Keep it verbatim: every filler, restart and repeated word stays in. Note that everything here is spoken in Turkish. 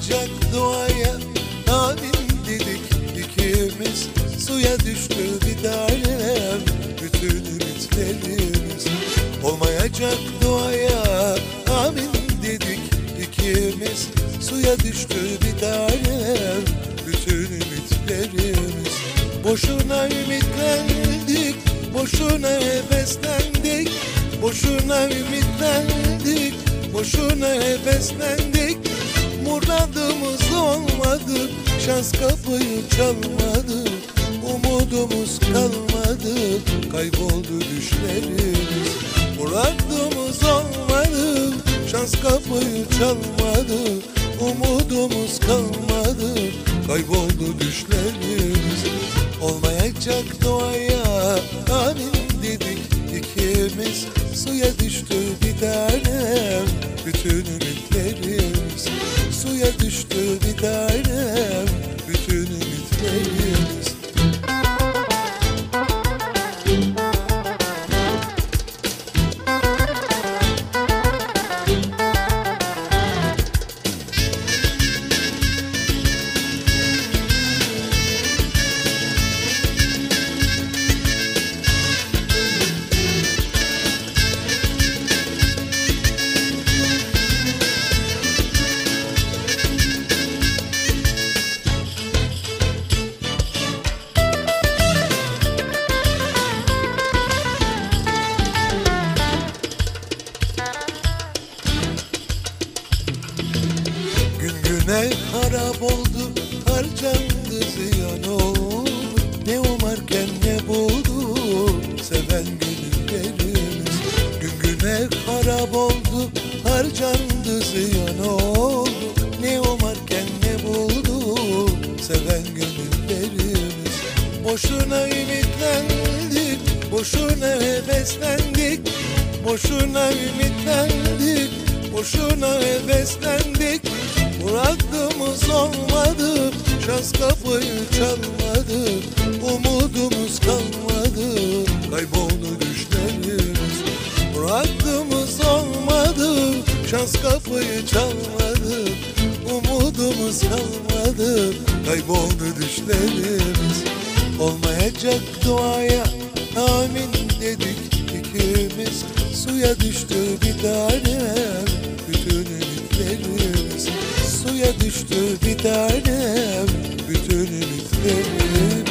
Olmayacak duaya amin dedik ikimiz. Suya düştü bir tanem bütün ümitlerimiz. Olmayacak duaya amin dedik ikimiz. Suya düştü bir tanem bütün ümitlerimiz. Boşuna ümitlendik, boşuna heveslendik. Boşuna ümitlendik, boşuna heveslendik. Muradımız olmadı, şans kapıyı çalmadı. Umudumuz kalmadı, kayboldu düşlerimiz. Muradımız olmadı, şans kapıyı çalmadı. Umudumuz kalmadı, kayboldu düşlerimiz. Olmayacak duaya amin dedik ikimiz. Suya düştü bir tanem bütün ümitlerimiz. Suya düştü bir tanem bütün ümitlerimiz. Ne harap oldu, harcandı, ziyan oldu. Ne umarken ne buldu, seven gönüllerimiz. Gün güne harap oldu, harcandı, ziyan oldu. Ne umarken ne buldu, seven gönüllerimiz. Boşuna ümitlendik, boşuna heveslendik. Boşuna ümitlendik, boşuna heveslendik. Muradımız olmadı, şans kapıyı çalmadı. Umudumuz kalmadı, kayboldu düşlerimiz. Muradımız olmadı, şans kapıyı çalmadı. Umudumuz kalmadı, kayboldu düşlerimiz. Olmayacak duaya amin dedik ikimiz. Suya düştü bir tanem bütün ümitlerimiz. Suya düştü bir tanem bütün ümitlerimiz.